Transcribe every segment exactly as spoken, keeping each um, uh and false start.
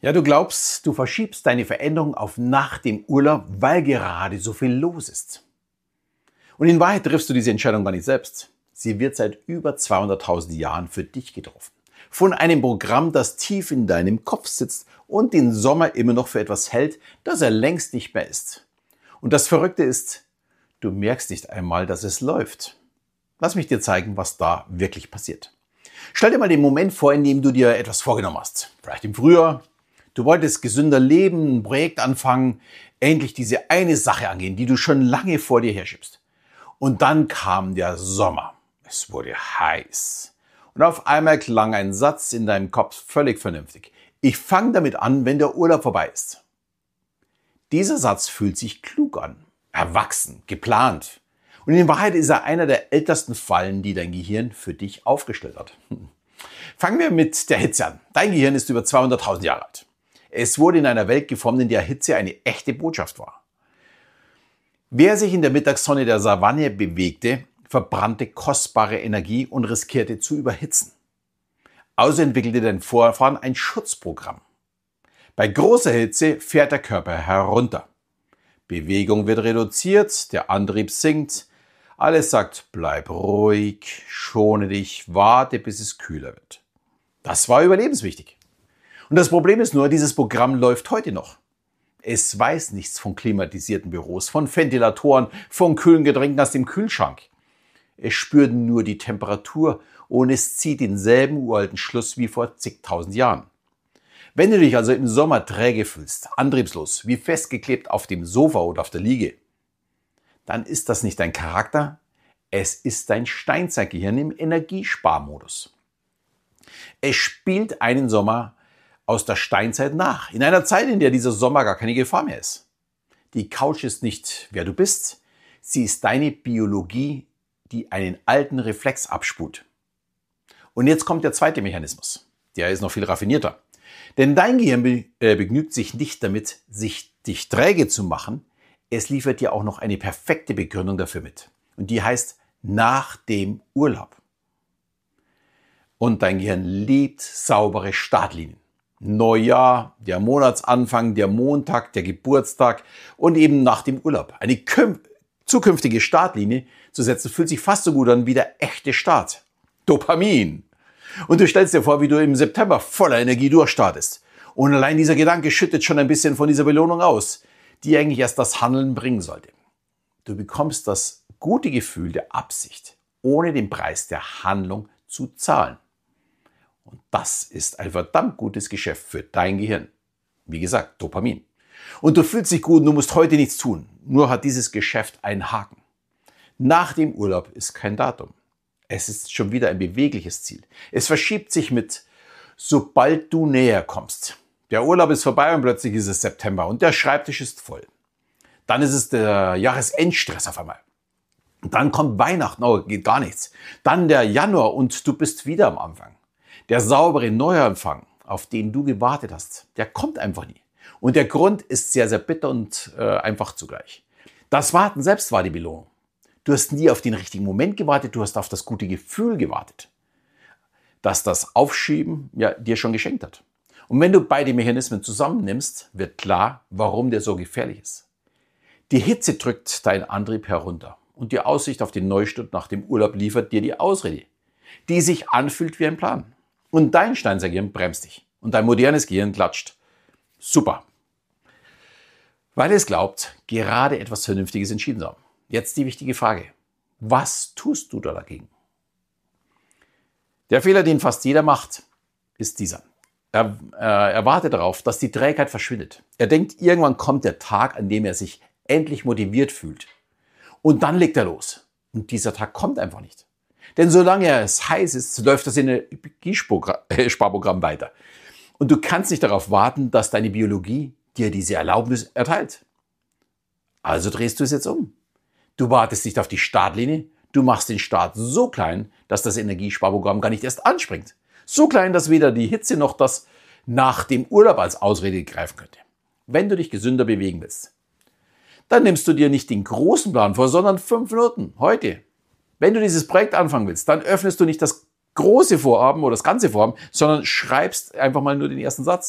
Ja, du glaubst, du verschiebst deine Veränderung auf nach dem Urlaub, weil gerade so viel los ist. Und in Wahrheit triffst du diese Entscheidung gar nicht selbst. Sie wird seit über zweihunderttausend Jahren für dich getroffen. Von einem Programm, das tief in deinem Kopf sitzt und den Sommer immer noch für etwas hält, das er längst nicht mehr ist. Und das Verrückte ist, du merkst nicht einmal, dass es läuft. Lass mich dir zeigen, was da wirklich passiert. Stell dir mal den Moment vor, in dem du dir etwas vorgenommen hast. Vielleicht im Frühjahr. Du wolltest gesünder leben, ein Projekt anfangen, endlich diese eine Sache angehen, die du schon lange vor dir herschiebst. Und dann kam der Sommer. Es wurde heiß. Und auf einmal klang ein Satz in deinem Kopf völlig vernünftig. Ich fange damit an, wenn der Urlaub vorbei ist. Dieser Satz fühlt sich klug an, erwachsen, geplant. Und in Wahrheit ist er einer der ältesten Fallen, die dein Gehirn für dich aufgestellt hat. Fangen wir mit der Hitze an. Dein Gehirn ist über zweihunderttausend Jahre alt. Es wurde in einer Welt geformt, in der Hitze eine echte Botschaft war. Wer sich in der Mittagssonne der Savanne bewegte, verbrannte kostbare Energie und riskierte zu überhitzen. Also entwickelte dein Vorfahren ein Schutzprogramm. Bei großer Hitze fährt der Körper herunter. Bewegung wird reduziert, der Antrieb sinkt. Alles sagt, bleib ruhig, schone dich, warte, bis es kühler wird. Das war überlebenswichtig. Und das Problem ist nur, dieses Programm läuft heute noch. Es weiß nichts von klimatisierten Büros, von Ventilatoren, von kühlen Getränken aus dem Kühlschrank. Es spürt nur die Temperatur und es zieht denselben uralten Schluss wie vor zigtausend Jahren. Wenn du dich also im Sommer träge fühlst, antriebslos, wie festgeklebt auf dem Sofa oder auf der Liege, dann ist das nicht dein Charakter, es ist dein Steinzeitgehirn im Energiesparmodus. Es spielt einen Sommer aus der Steinzeit nach, in einer Zeit, in der dieser Sommer gar keine Gefahr mehr ist. Die Couch ist nicht, wer du bist, sie ist deine Biologie, die einen alten Reflex abspult. Und jetzt kommt der zweite Mechanismus, der ist noch viel raffinierter. Denn dein Gehirn be- äh, begnügt sich nicht damit, sich dich träge zu machen, es liefert dir auch noch eine perfekte Begründung dafür mit. Und die heißt nach dem Urlaub. Und dein Gehirn liebt saubere Startlinien. Neujahr, der Monatsanfang, der Montag, der Geburtstag und eben nach dem Urlaub. Eine küm- zukünftige Startlinie zu setzen, fühlt sich fast so gut an wie der echte Start. Dopamin. Und du stellst dir vor, wie du im September voller Energie durchstartest. Und allein dieser Gedanke schüttet schon ein bisschen von dieser Belohnung aus, die eigentlich erst das Handeln bringen sollte. Du bekommst das gute Gefühl der Absicht, ohne den Preis der Handlung zu zahlen. Und das ist ein verdammt gutes Geschäft für dein Gehirn. Wie gesagt, Dopamin. Und du fühlst dich gut und du musst heute nichts tun. Nur hat dieses Geschäft einen Haken. Nach dem Urlaub ist kein Datum. Es ist schon wieder ein bewegliches Ziel. Es verschiebt sich mit, sobald du näher kommst. Der Urlaub ist vorbei und plötzlich ist es September und der Schreibtisch ist voll. Dann ist es der Jahresendstress auf einmal. Und dann kommt Weihnachten, oh, geht gar nichts. Dann der Januar und du bist wieder am Anfang. Der saubere Neuanfang, auf den du gewartet hast, der kommt einfach nie. Und der Grund ist sehr, sehr bitter und äh, einfach zugleich. Das Warten selbst war die Belohnung. Du hast nie auf den richtigen Moment gewartet, du hast auf das gute Gefühl gewartet, das das Aufschieben ja, dir schon geschenkt hat. Und wenn du beide Mechanismen zusammennimmst, wird klar, warum der so gefährlich ist. Die Hitze drückt deinen Antrieb herunter und die Aussicht auf den Neustart nach dem Urlaub liefert dir die Ausrede, die sich anfühlt wie ein Plan. Und dein Steinzeitgehirn bremst dich und dein modernes Gehirn klatscht. Super. Weil es glaubt, gerade etwas Vernünftiges entschieden zu haben. Jetzt die wichtige Frage. Was tust du da dagegen? Der Fehler, den fast jeder macht, ist dieser. Er, äh, er wartet darauf, dass die Trägheit verschwindet. Er denkt, irgendwann kommt der Tag, an dem er sich endlich motiviert fühlt. Und dann legt er los. Und dieser Tag kommt einfach nicht. Denn solange es heiß ist, läuft das Energiesparprogramm weiter. Und du kannst nicht darauf warten, dass deine Biologie dir diese Erlaubnis erteilt. Also drehst du es jetzt um. Du wartest nicht auf die Startlinie, du machst den Start so klein, dass das Energiesparprogramm gar nicht erst anspringt. So klein, dass weder die Hitze noch das nach dem Urlaub als Ausrede greifen könnte. Wenn du dich gesünder bewegen willst, dann nimmst du dir nicht den großen Plan vor, sondern fünf Minuten, heute. Wenn du dieses Projekt anfangen willst, dann öffnest du nicht das große Vorhaben oder das ganze Vorhaben, sondern schreibst einfach mal nur den ersten Satz.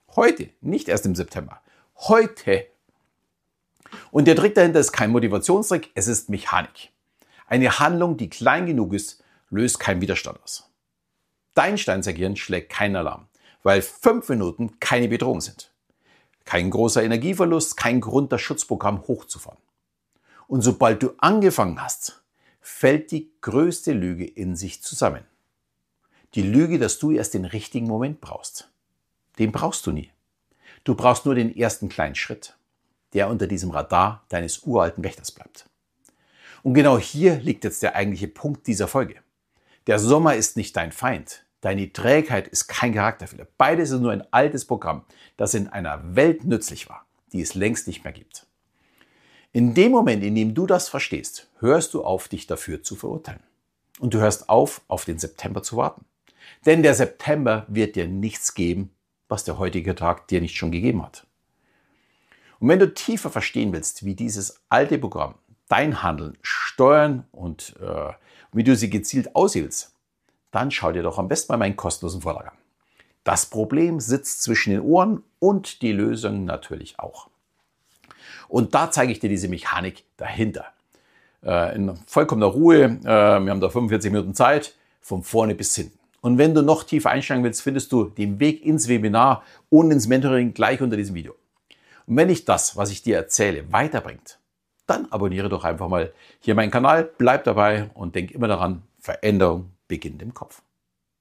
Heute, nicht erst im September. Heute. Und der Trick dahinter ist kein Motivationstrick, es ist Mechanik. Eine Handlung, die klein genug ist, löst keinen Widerstand aus. Dein Steinzeitgehirn schlägt keinen Alarm, weil fünf Minuten keine Bedrohung sind. Kein großer Energieverlust, kein Grund, das Schutzprogramm hochzufahren. Und sobald du angefangen hast, fällt die größte Lüge in sich zusammen. Die Lüge, dass du erst den richtigen Moment brauchst. Den brauchst du nie. Du brauchst nur den ersten kleinen Schritt, der unter diesem Radar deines uralten Wächters bleibt. Und genau hier liegt jetzt der eigentliche Punkt dieser Folge. Der Sommer ist nicht dein Feind. Deine Trägheit ist kein Charakterfehler. Beides ist nur ein altes Programm, das in einer Welt nützlich war, die es längst nicht mehr gibt. In dem Moment, in dem du das verstehst, hörst du auf, dich dafür zu verurteilen. Und du hörst auf, auf den September zu warten. Denn der September wird dir nichts geben, was der heutige Tag dir nicht schon gegeben hat. Und wenn du tiefer verstehen willst, wie dieses alte Programm dein Handeln steuern und äh, wie du sie gezielt aushebelst, dann schau dir doch am besten mal meinen kostenlosen Vortrag an. Das Problem sitzt zwischen den Ohren und die Lösung natürlich auch. Und da zeige ich dir diese Mechanik dahinter. Äh, in vollkommener Ruhe, äh, wir haben da fünfundvierzig Minuten Zeit, von vorne bis hinten. Und wenn du noch tiefer einsteigen willst, findest du den Weg ins Webinar und ins Mentoring gleich unter diesem Video. Und wenn dich das, was ich dir erzähle, weiterbringt, dann abonniere doch einfach mal hier meinen Kanal, bleib dabei und denk immer daran, Veränderung beginnt im Kopf.